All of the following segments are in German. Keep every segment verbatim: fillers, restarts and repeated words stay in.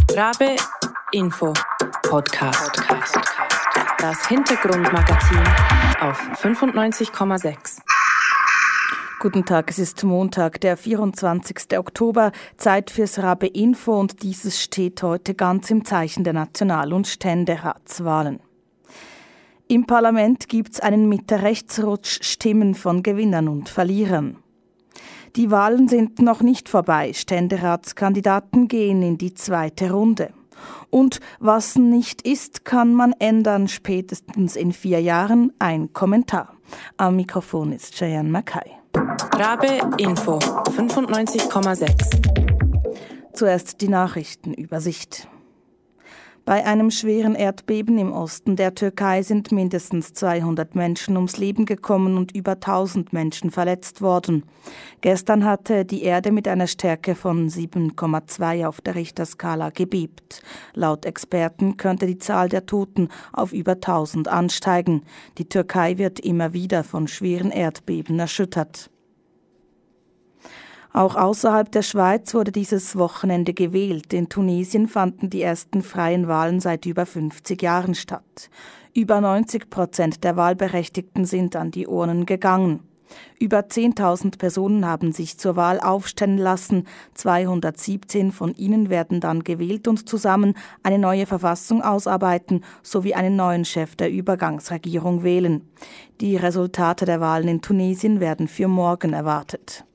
Rabe Info Podcast. Das Hintergrundmagazin auf fünfundneunzig Komma sechs. Guten Tag, es ist Montag, der vierundzwanzigster Oktober, Zeit fürs Rabe Info und dieses steht heute ganz im Zeichen der National- und Ständeratswahlen. Im Parlament gibt's einen Mitte-Rechtsrutsch, Stimmen von Gewinnern und Verlierern. Die Wahlen sind noch nicht vorbei, Ständeratskandidaten gehen in die zweite Runde. Und was nicht ist, kann man ändern, spätestens in vier Jahren. Ein Kommentar. Am Mikrofon ist Cheyenne Mackay. Rabe Info fünfundneunzig Komma sechs. Zuerst die Nachrichtenübersicht. Bei einem schweren Erdbeben im Osten der Türkei sind mindestens zweihundert Menschen ums Leben gekommen und über tausend Menschen verletzt worden. Gestern hatte die Erde mit einer Stärke von sieben Komma zwei auf der Richterskala gebebt. Laut Experten könnte die Zahl der Toten auf über tausend ansteigen. Die Türkei wird immer wieder von schweren Erdbeben erschüttert. Auch außerhalb der Schweiz wurde dieses Wochenende gewählt. In Tunesien fanden die ersten freien Wahlen seit über fünfzig Jahren statt. Über neunzig Prozent der Wahlberechtigten sind an die Urnen gegangen. Über zehntausend Personen haben sich zur Wahl aufstellen lassen. zweihundertsiebzehn von ihnen werden dann gewählt und zusammen eine neue Verfassung ausarbeiten sowie einen neuen Chef der Übergangsregierung wählen. Die Resultate der Wahlen in Tunesien werden für morgen erwartet.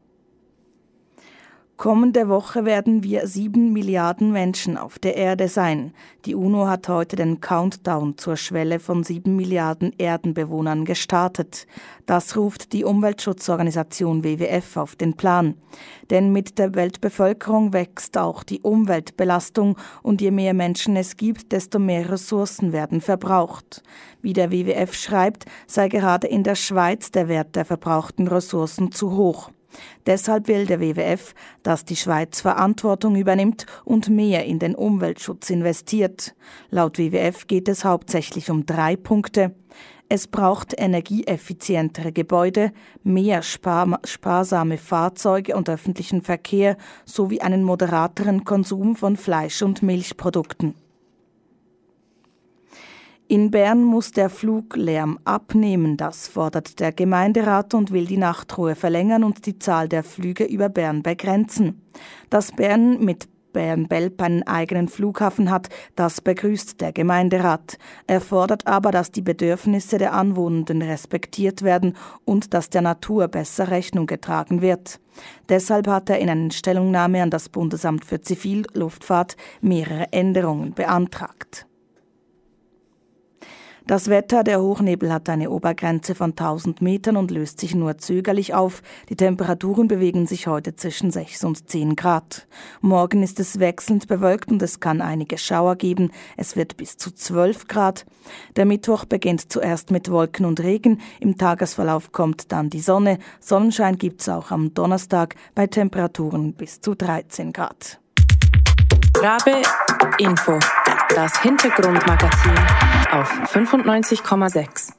Kommende Woche werden wir sieben Milliarden Menschen auf der Erde sein. Die UNO hat heute den Countdown zur Schwelle von sieben Milliarden Erdenbewohnern gestartet. Das ruft die Umweltschutzorganisation W W F auf den Plan. Denn mit der Weltbevölkerung wächst auch die Umweltbelastung und je mehr Menschen es gibt, desto mehr Ressourcen werden verbraucht. Wie der W W F schreibt, sei gerade in der Schweiz der Wert der verbrauchten Ressourcen zu hoch. Deshalb will der W W F, dass die Schweiz Verantwortung übernimmt und mehr in den Umweltschutz investiert. Laut W W F geht es hauptsächlich um drei Punkte. Es braucht energieeffizientere Gebäude, mehr spar- sparsame Fahrzeuge und öffentlichen Verkehr sowie einen moderateren Konsum von Fleisch- und Milchprodukten. In Bern muss der Fluglärm abnehmen, das fordert der Gemeinderat und will die Nachtruhe verlängern und die Zahl der Flüge über Bern begrenzen. Dass Bern mit Bern-Belp einen eigenen Flughafen hat, das begrüßt der Gemeinderat. Er fordert aber, dass die Bedürfnisse der Anwohnenden respektiert werden und dass der Natur besser Rechnung getragen wird. Deshalb hat er in einer Stellungnahme an das Bundesamt für Zivilluftfahrt mehrere Änderungen beantragt. Das Wetter, der Hochnebel hat eine Obergrenze von tausend Metern und löst sich nur zögerlich auf. Die Temperaturen bewegen sich heute zwischen sechs und zehn Grad. Morgen ist es wechselnd bewölkt und es kann einige Schauer geben. Es wird bis zu zwölf Grad. Der Mittwoch beginnt zuerst mit Wolken und Regen. Im Tagesverlauf kommt dann die Sonne. Sonnenschein gibt's auch am Donnerstag bei Temperaturen bis zu dreizehn Grad. Rabe Info. Das Hintergrundmagazin auf fünfundneunzig Komma sechs.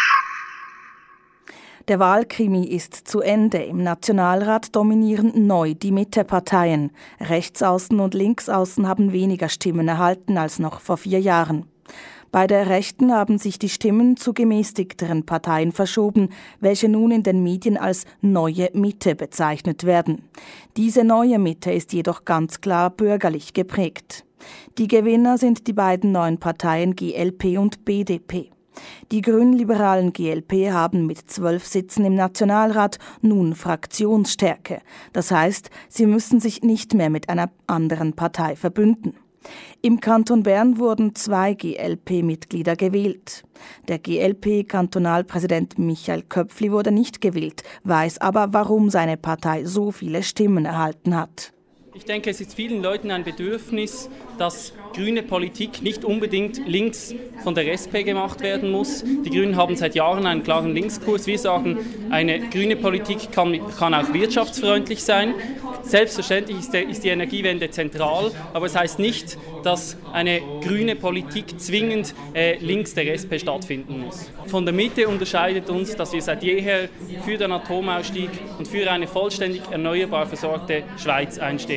Der Wahlkrimi ist zu Ende. Im Nationalrat dominieren neu die Mitteparteien. Rechtsaußen und Linksaußen haben weniger Stimmen erhalten als noch vor vier Jahren. Bei der Rechten haben sich die Stimmen zu gemäßigteren Parteien verschoben, welche nun in den Medien als neue Mitte bezeichnet werden. Diese neue Mitte ist jedoch ganz klar bürgerlich geprägt. Die Gewinner sind die beiden neuen Parteien G L P und B D P. Die grünliberalen G L P haben mit zwölf Sitzen im Nationalrat nun Fraktionsstärke. Das heißt, sie müssen sich nicht mehr mit einer anderen Partei verbünden. Im Kanton Bern wurden zwei G L P-Mitglieder gewählt. Der G L P-Kantonalpräsident Michael Köpfli wurde nicht gewählt, weiß aber, warum seine Partei so viele Stimmen erhalten hat. Ich denke, es ist vielen Leuten ein Bedürfnis, dass grüne Politik nicht unbedingt links von der S P gemacht werden muss. Die Grünen haben seit Jahren einen klaren Linkskurs. Wir sagen, eine grüne Politik kann, kann auch wirtschaftsfreundlich sein. Selbstverständlich ist, der, ist die Energiewende zentral, aber es heißt nicht, dass eine grüne Politik zwingend äh, links der S P stattfinden muss. Von der Mitte unterscheidet uns, dass wir seit jeher für den Atomausstieg und für eine vollständig erneuerbar versorgte Schweiz einstehen.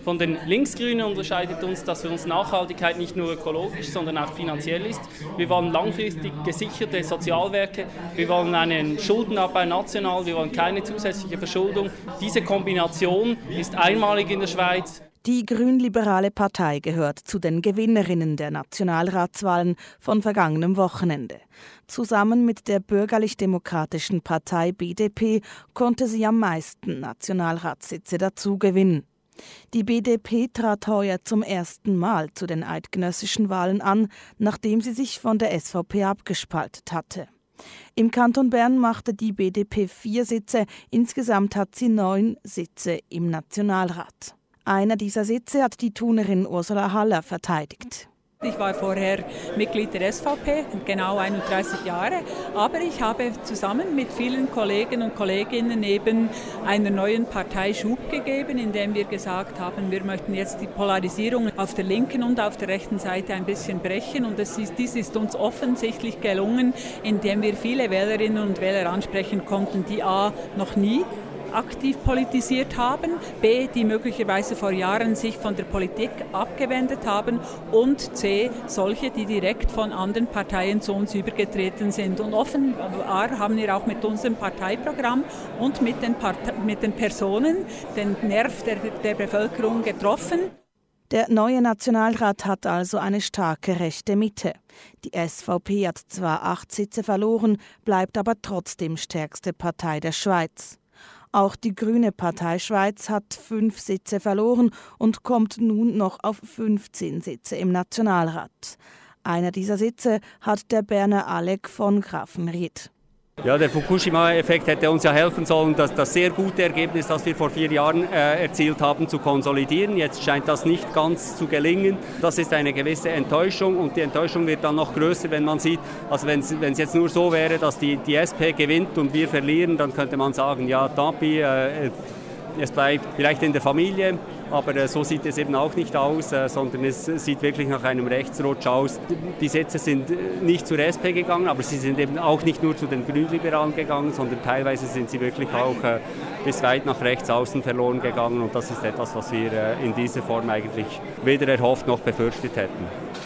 Von den Linksgrünen unterscheidet uns, dass für uns Nachhaltigkeit nicht nur ökologisch, sondern auch finanziell ist. Wir wollen langfristig gesicherte Sozialwerke, wir wollen einen Schuldenabbau national, wir wollen keine zusätzliche Verschuldung. Diese Kombination ist einmalig in der Schweiz. Die grünliberale Partei gehört zu den Gewinnerinnen der Nationalratswahlen von vergangenem Wochenende. Zusammen mit der bürgerlich-demokratischen Partei B D P konnte sie am meisten Nationalratssitze dazugewinnen. Die B D P trat heuer zum ersten Mal zu den eidgenössischen Wahlen an, nachdem sie sich von der S V P abgespaltet hatte. Im Kanton Bern machte die B D P vier Sitze, insgesamt hat sie neun Sitze im Nationalrat. Einer dieser Sitze hat die Thunerin Ursula Haller verteidigt. Ich war vorher Mitglied der S V P, genau einunddreißig Jahre, aber ich habe zusammen mit vielen Kollegen und Kolleginnen eben einer neuen Partei Schub gegeben, indem wir gesagt haben, wir möchten jetzt die Polarisierung auf der linken und auf der rechten Seite ein bisschen brechen, und das ist, dies ist uns offensichtlich gelungen, indem wir viele Wählerinnen und Wähler ansprechen konnten, die a. noch nie aktiv politisiert haben, b. die möglicherweise vor Jahren sich von der Politik abgewendet haben, und c. solche, die direkt von anderen Parteien zu uns übergetreten sind. Und offenbar haben wir auch mit unserem Parteiprogramm und mit den, Part- mit den Personen den Nerv der, der Bevölkerung getroffen. Der neue Nationalrat hat also eine starke rechte Mitte. Die S V P hat zwar acht Sitze verloren, bleibt aber trotzdem stärkste Partei der Schweiz. Auch die Grüne Partei Schweiz hat fünf Sitze verloren und kommt nun noch auf fünfzehn Sitze im Nationalrat. Einer dieser Sitze hat der Berner Alec von Grafenried. Ja, der Fukushima-Effekt hätte uns ja helfen sollen, das, das sehr gute Ergebnis, das wir vor vier Jahren äh, erzielt haben, zu konsolidieren. Jetzt scheint das nicht ganz zu gelingen. Das ist eine gewisse Enttäuschung, und die Enttäuschung wird dann noch größer, wenn man sieht, also wenn es jetzt nur so wäre, dass die, die S P gewinnt und wir verlieren, dann könnte man sagen, ja, tant pis, äh, es bleibt vielleicht in der Familie. Aber äh, so sieht es eben auch nicht aus, äh, sondern es sieht wirklich nach einem Rechtsrutsch aus. Die Sätze sind nicht zur S P gegangen, aber sie sind eben auch nicht nur zu den Grünliberalen gegangen, sondern teilweise sind sie wirklich auch äh, bis weit nach rechts außen verloren gegangen. Und das ist etwas, was wir äh, in dieser Form eigentlich weder erhofft noch befürchtet hätten.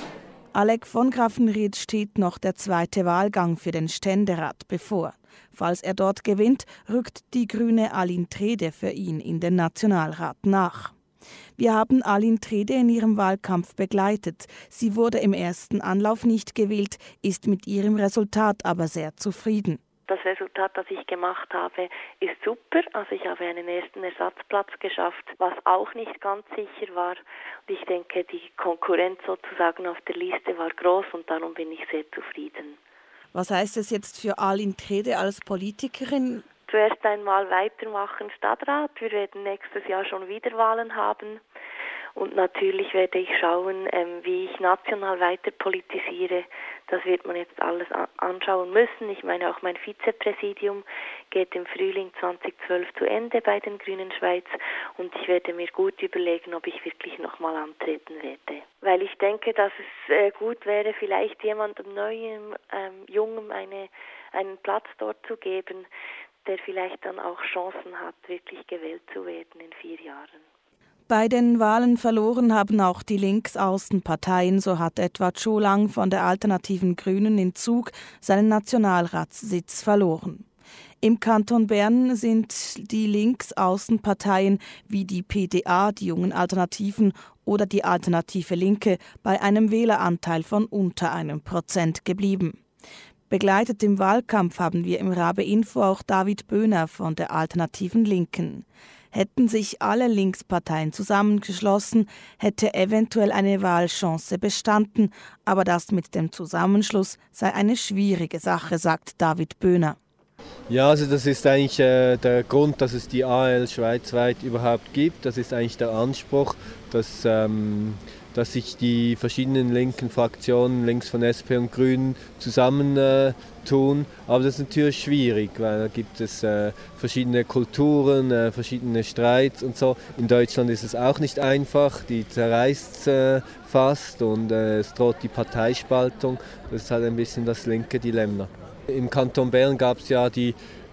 Alec von Grafenried steht noch der zweite Wahlgang für den Ständerat bevor. Falls er dort gewinnt, rückt die grüne Aline Trede für ihn in den Nationalrat nach. Wir haben Aline Trede in ihrem Wahlkampf begleitet. Sie wurde im ersten Anlauf nicht gewählt, ist mit ihrem Resultat aber sehr zufrieden. Das Resultat, das ich gemacht habe, ist super. Also ich habe einen ersten Ersatzplatz geschafft, was auch nicht ganz sicher war. Und ich denke, die Konkurrenz sozusagen auf der Liste war groß, und darum bin ich sehr zufrieden. Was heißt es jetzt für Aline Trede als Politikerin? Zuerst einmal weitermachen Stadtrat. Wir werden nächstes Jahr schon wieder Wahlen haben. Und natürlich werde ich schauen, ähm, wie ich national weiter politisiere. Das wird man jetzt alles a- anschauen müssen. Ich meine, auch mein Vizepräsidium geht im Frühling zweitausendzwölf zu Ende bei den Grünen Schweiz. Und ich werde mir gut überlegen, ob ich wirklich nochmal antreten werde. Weil ich denke, dass es äh, gut wäre, vielleicht jemandem Neuem, ähm, Jungem eine, einen Platz dort zu geben, der vielleicht dann auch Chancen hat, wirklich gewählt zu werden in vier Jahren. Bei den Wahlen verloren haben auch die Linksaußenparteien, so hat etwa Zhou Lang von der alternativen Grünen in Zug seinen Nationalratssitz verloren. Im Kanton Bern sind die Linksaußenparteien wie die P D A, die Jungen Alternativen oder die Alternative Linke bei einem Wähleranteil von unter einem Prozent geblieben. Begleitet im Wahlkampf haben wir im Rabe Info auch David Böhner von der Alternativen Linken. Hätten sich alle Linksparteien zusammengeschlossen, hätte eventuell eine Wahlchance bestanden, aber das mit dem Zusammenschluss sei eine schwierige Sache, sagt David Böhner. Ja, also das ist eigentlich äh, der Grund, dass es die A L schweizweit überhaupt gibt. Das ist eigentlich der Anspruch, dass, ähm, dass sich die verschiedenen linken Fraktionen, links von S P und Grünen, zusammentun. Äh, Aber das ist natürlich schwierig, weil da gibt es äh, verschiedene Kulturen, äh, verschiedene Streits und so. In Deutschland ist es auch nicht einfach, die zerreißt äh, fast und äh, es droht die Parteispaltung. Das ist halt ein bisschen das linke Dilemma. Im Kanton Bern gab es ja die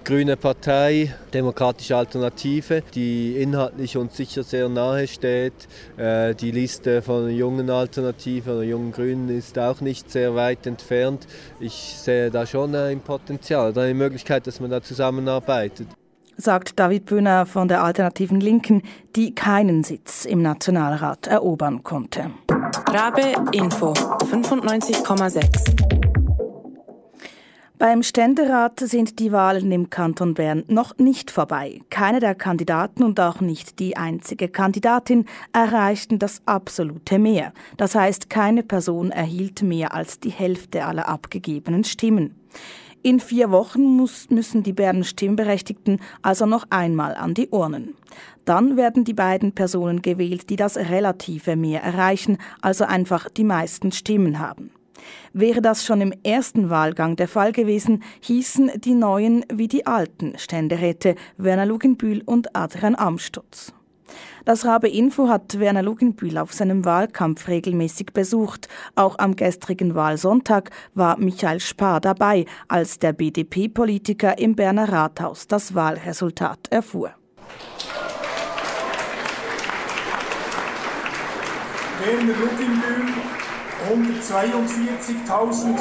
grüne Partei, Demokratische Alternative, die inhaltlich uns sicher sehr nahe steht. Äh, die Liste von der jungen Alternative oder jungen Grünen ist auch nicht sehr weit entfernt. Ich sehe da schon ein Potenzial oder eine Möglichkeit, dass man da zusammenarbeitet. Sagt David Böhner von der Alternativen Linken, die keinen Sitz im Nationalrat erobern konnte. Rabe Info fünfundneunzig Komma sechs. Beim Ständerat sind die Wahlen im Kanton Bern noch nicht vorbei. Keine der Kandidaten und auch nicht die einzige Kandidatin erreichten das absolute Mehr. Das heißt, keine Person erhielt mehr als die Hälfte aller abgegebenen Stimmen. In vier Wochen muss, müssen die Berner Stimmberechtigten also noch einmal an die Urnen. Dann werden die beiden Personen gewählt, die das relative Mehr erreichen, also einfach die meisten Stimmen haben. Wäre das schon im ersten Wahlgang der Fall gewesen, hießen die neuen wie die alten Ständeräte Werner Luginbühl und Adrian Amstutz. Das Rabe Info hat Werner Luginbühl auf seinem Wahlkampf regelmäßig besucht. Auch am gestrigen Wahlsonntag war Michael Spar dabei, als der B D P-Politiker im Berner Rathaus das Wahlresultat erfuhr. Werner Luginbühl, hundertzweiundvierzigtausend.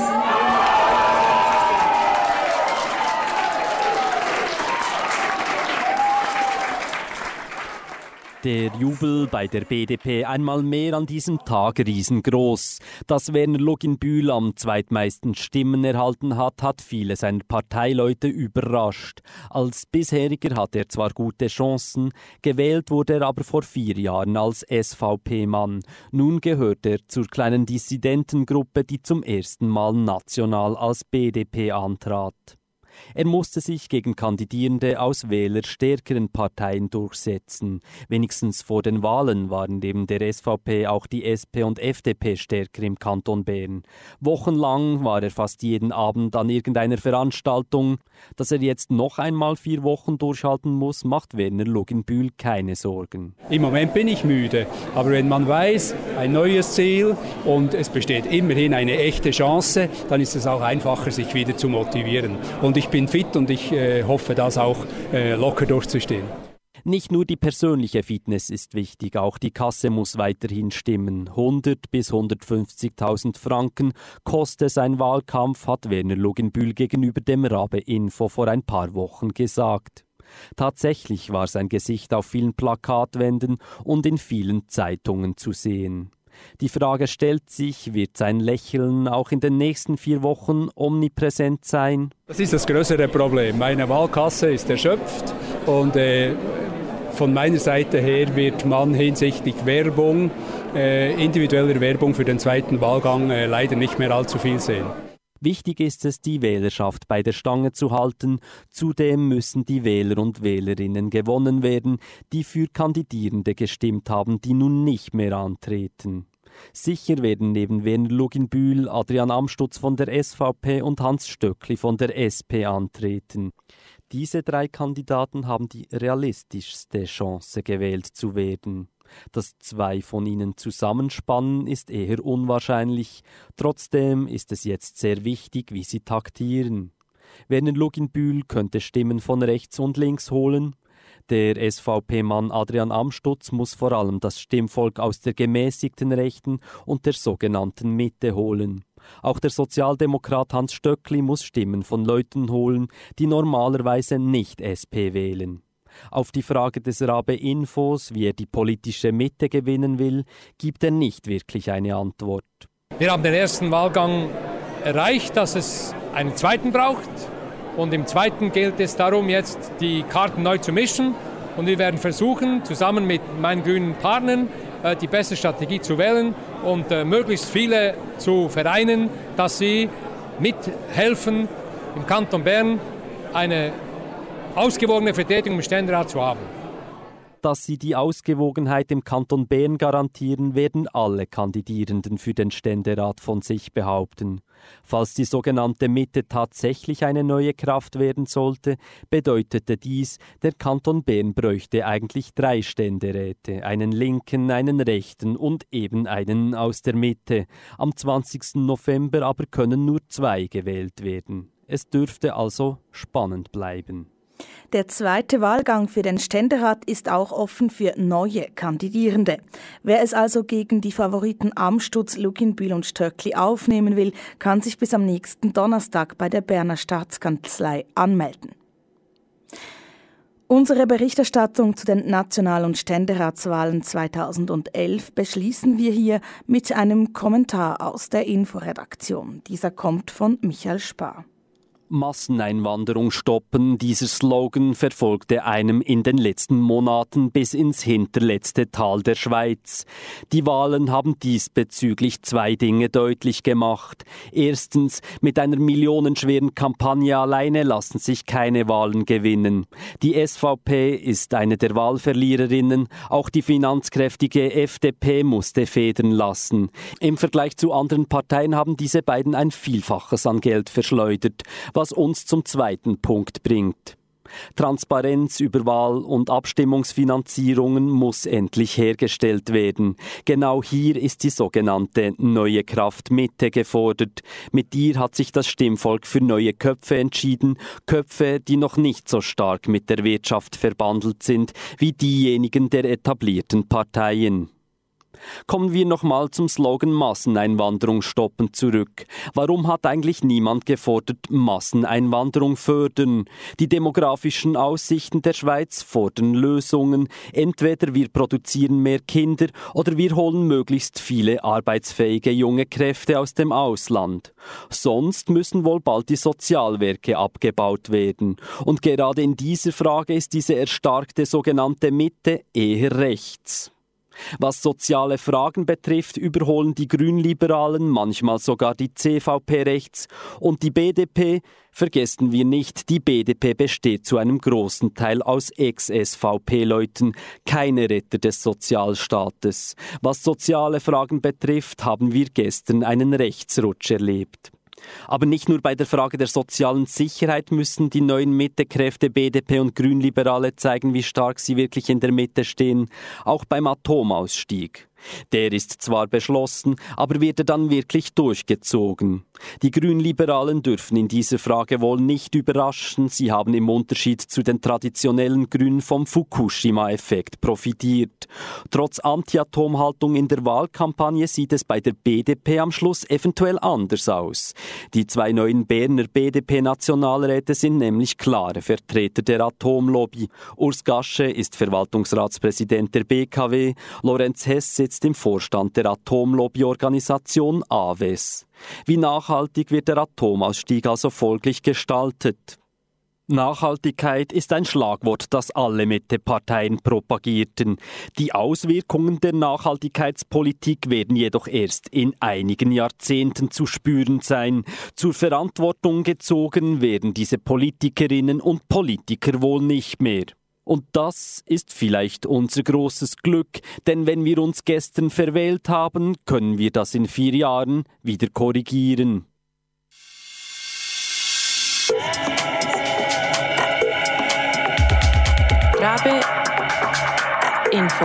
Der Jubel bei der B D P einmal mehr an diesem Tag riesengroß. Dass Werner Luginbühl am zweitmeisten Stimmen erhalten hat, hat viele seiner Parteileute überrascht. Als bisheriger hat er zwar gute Chancen, gewählt wurde er aber vor vier Jahren als S V P-Mann. Nun gehört er zur kleinen Dissidentengruppe, die zum ersten Mal national als B D P antrat. Er musste sich gegen Kandidierende aus wählerstärkeren Parteien durchsetzen. Wenigstens vor den Wahlen waren neben der S V P auch die S P und F D P stärker im Kanton Bern. Wochenlang war er fast jeden Abend an irgendeiner Veranstaltung. Dass er jetzt noch einmal vier Wochen durchhalten muss, macht Werner Luginbühl keine Sorgen. Im Moment bin ich müde, aber wenn man weiß, ein neues Ziel und es besteht immerhin eine echte Chance, dann ist es auch einfacher, sich wieder zu motivieren. Und ich bin fit und ich äh, hoffe, das auch äh, locker durchzustehen. Nicht nur die persönliche Fitness ist wichtig, auch die Kasse muss weiterhin stimmen. hundert bis hundertfünfzigtausend Franken kostet sein Wahlkampf, hat Werner Luginbühl gegenüber dem Rabe Info vor ein paar Wochen gesagt. Tatsächlich war sein Gesicht auf vielen Plakatwänden und in vielen Zeitungen zu sehen. Die Frage stellt sich, wird sein Lächeln auch in den nächsten vier Wochen omnipräsent sein? Das ist das größere Problem. Meine Wahlkasse ist erschöpft und äh, von meiner Seite her wird man hinsichtlich Werbung, äh, individueller Werbung für den zweiten Wahlgang äh, leider nicht mehr allzu viel sehen. Wichtig ist es, die Wählerschaft bei der Stange zu halten. Zudem müssen die Wähler und Wählerinnen gewonnen werden, die für Kandidierende gestimmt haben, die nun nicht mehr antreten. Sicher werden neben Werner Luginbühl, Adrian Amstutz von der S V P und Hans Stöckli von der S P antreten. Diese drei Kandidaten haben die realistischste Chance, gewählt zu werden. Dass zwei von ihnen zusammenspannen, ist eher unwahrscheinlich. Trotzdem ist es jetzt sehr wichtig, wie sie taktieren. Werner Luginbühl könnte Stimmen von rechts und links holen. Der S V P-Mann Adrian Amstutz muss vor allem das Stimmvolk aus der gemäßigten Rechten und der sogenannten Mitte holen. Auch der Sozialdemokrat Hans Stöckli muss Stimmen von Leuten holen, die normalerweise nicht S P wählen. Auf die Frage des Rabe Infos, wie er die politische Mitte gewinnen will, gibt er nicht wirklich eine Antwort. Wir haben den ersten Wahlgang erreicht, dass es einen zweiten braucht. Und im zweiten gilt es darum, jetzt die Karten neu zu mischen. Und wir werden versuchen, zusammen mit meinen grünen Partnern die beste Strategie zu wählen und möglichst viele zu vereinen, dass sie mithelfen, im Kanton Bern eine ausgewogene Vertretung im Ständerat zu haben. Dass sie die Ausgewogenheit im Kanton Bern garantieren, werden alle Kandidierenden für den Ständerat von sich behaupten. Falls die sogenannte Mitte tatsächlich eine neue Kraft werden sollte, bedeutete dies, der Kanton Bern bräuchte eigentlich drei Ständeräte, einen linken, einen rechten und eben einen aus der Mitte. Am zwanzigsten November aber können nur zwei gewählt werden. Es dürfte also spannend bleiben. Der zweite Wahlgang für den Ständerat ist auch offen für neue Kandidierende. Wer es also gegen die Favoriten Amstutz, Luginbühl und Stöckli aufnehmen will, kann sich bis am nächsten Donnerstag bei der Berner Staatskanzlei anmelden. Unsere Berichterstattung zu den National- und Ständeratswahlen zweitausendelf beschließen wir hier mit einem Kommentar aus der Inforedaktion. Dieser kommt von Michael Spar. Masseneinwanderung stoppen, dieser Slogan verfolgte einem in den letzten Monaten bis ins hinterletzte Tal der Schweiz. Die Wahlen haben diesbezüglich zwei Dinge deutlich gemacht. Erstens, mit einer millionenschweren Kampagne alleine lassen sich keine Wahlen gewinnen. Die S V P ist eine der Wahlverliererinnen, auch die finanzkräftige F D P musste federn lassen. Im Vergleich zu anderen Parteien haben diese beiden ein Vielfaches an Geld verschleudert, was uns zum zweiten Punkt bringt. Transparenz über Wahl- und Abstimmungsfinanzierungen muss endlich hergestellt werden. Genau hier ist die sogenannte Neue Kraft Mitte gefordert. Mit ihr hat sich das Stimmvolk für neue Köpfe entschieden, Köpfe, die noch nicht so stark mit der Wirtschaft verbandelt sind wie diejenigen der etablierten Parteien. Kommen wir nochmal zum Slogan Masseneinwanderung stoppen zurück. Warum hat eigentlich niemand gefordert, Masseneinwanderung fördern? Die demografischen Aussichten der Schweiz fordern Lösungen. Entweder wir produzieren mehr Kinder oder wir holen möglichst viele arbeitsfähige junge Kräfte aus dem Ausland. Sonst müssen wohl bald die Sozialwerke abgebaut werden. Und gerade in dieser Frage ist diese erstarkte sogenannte Mitte eher rechts. Was soziale Fragen betrifft, überholen die Grünliberalen, manchmal sogar die C V P rechts. Und die B D P, vergessen wir nicht, die B D P besteht zu einem großen Teil aus Ex-S V P-Leuten, keine Retter des Sozialstaates. Was soziale Fragen betrifft, haben wir gestern einen Rechtsrutsch erlebt. Aber nicht nur bei der Frage der sozialen Sicherheit müssen die neuen Mittekräfte B D P und Grünliberale zeigen, wie stark sie wirklich in der Mitte stehen, auch beim Atomausstieg. Der ist zwar beschlossen, aber wird er dann wirklich durchgezogen? Die Grünliberalen dürfen in dieser Frage wohl nicht überraschen. Sie haben im Unterschied zu den traditionellen Grünen vom Fukushima-Effekt profitiert. Trotz Anti-Atom-Haltung in der Wahlkampagne sieht es bei der B D P am Schluss eventuell anders aus. Die zwei neuen Berner B D P-Nationalräte sind nämlich klare Vertreter der Atomlobby. Urs Gasche ist Verwaltungsratspräsident der B K W, Lorenz Hess sitzt im Vorstand der Atomlobbyorganisation A W E S. Wie nachhaltig wird der Atomausstieg also folglich gestaltet? Nachhaltigkeit ist ein Schlagwort, das alle Mitte-Parteien propagierten. Die Auswirkungen der Nachhaltigkeitspolitik werden jedoch erst in einigen Jahrzehnten zu spüren sein. Zur Verantwortung gezogen werden diese Politikerinnen und Politiker wohl nicht mehr. Und das ist vielleicht unser großes Glück, denn wenn wir uns gestern verwählt haben, können wir das in vier Jahren wieder korrigieren. Rabe Info.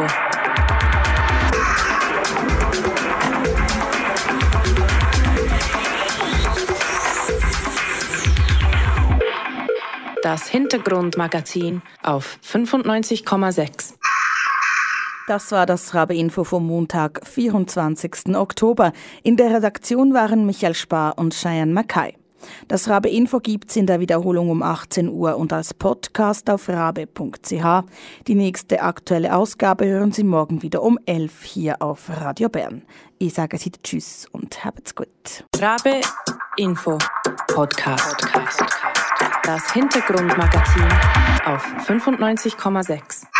Das Hintergrundmagazin auf fünfundneunzig Komma sechs. Das war das Rabe-Info vom Montag, vierundzwanzigsten Oktober. In der Redaktion waren Michael Spar und Cheyenne Mackay. Das Rabe-Info gibt's in der Wiederholung um achtzehn Uhr und als Podcast auf rabe punkt c h. Die nächste aktuelle Ausgabe hören Sie morgen wieder um elf hier auf Radio Bern. Ich sage Sie Tschüss und habt's gut. Rabe Info Podcast. Das Hintergrundmagazin auf fünfundneunzig Komma sechs.